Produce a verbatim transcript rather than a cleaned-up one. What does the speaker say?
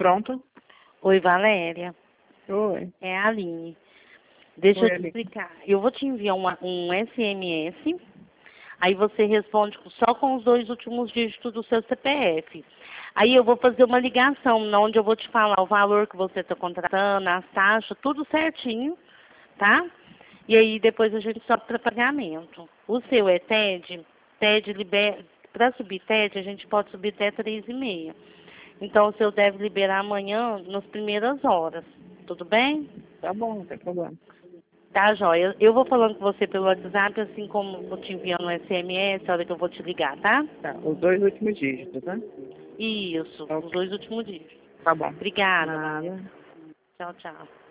Pronto? Oi, Valéria. Oi. É a Aline. Deixa Oi, eu te Aline. explicar. Eu vou te enviar uma, um S M S, aí você responde só com os dois últimos dígitos do seu C P F. Aí eu vou fazer uma ligação, onde eu vou te falar o valor que você está contratando, as taxas, tudo certinho, tá? E aí depois a gente sobe para pagamento. O seu é T E D, T E D libera, para subir T E D a gente pode subir até três e meia. Então o seu deve liberar amanhã nas primeiras horas, tudo bem? Tá bom, não tem problema. Tá, joia. Eu vou falando com você pelo WhatsApp, assim como vou te enviando um S M S, a hora que eu vou te ligar, tá? Tá, os dois últimos dígitos, né? Isso, os Ok. dois últimos dias. Tá bom. Obrigada, Nada. Valéria. Tchau, tchau.